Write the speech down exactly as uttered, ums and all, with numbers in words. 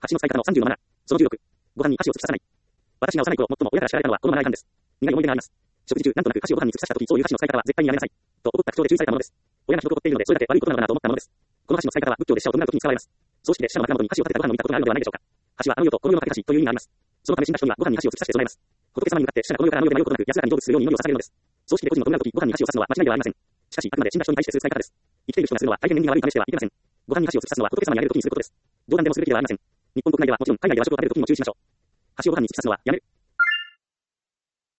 箸の使い方のさんじゅうのマナー。そのじゅうろく。ご飯に箸を突き刺さない。私が幼い頃、最も親から叱られたのはこのマナー違反です。苦い思い出があります。食事中、なんとなく箸をご飯に突き刺したとき、そういう箸の使い方は絶対にやめなさい。と怒った口調で注意されたものです。親が人と怒っているので、それだけ悪いことなのかなと思ったものです。この箸の使い方は仏教で死者を弔うときに使われます。葬式で死者の枕元に箸を立てたご飯を見たことがあるのではないでしょうか。箸はあの世とこの世の架け橋という意味があります。そのため死んだ人にはご飯に箸を突き刺して備えます。仏様に向かって死者がこの世からあの世で迷うことなく安らかに成就するように祈りを捧げるのです。葬式で個人を弔うとき、ご飯に箸を刺すのは間違いではありません。しかし、あくまで死んだ人に対してする使い方です。生きている人がするのは大変縁起が悪いためしてはいけません。ご飯に箸を突き刺すのは仏様にあげるときにすることです。冗談でもするべきではありません。日本国内ではもちろん海外で和食を食べるときにも注意しましょう。箸をご飯に突き刺すのはやめる。